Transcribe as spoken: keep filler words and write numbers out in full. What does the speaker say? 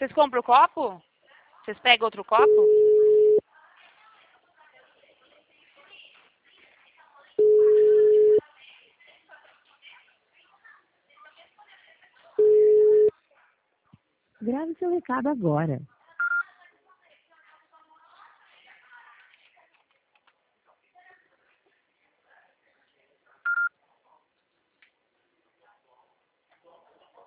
Vocês compram o copo? Vocês pegam outro copo? Grave seu recado agora.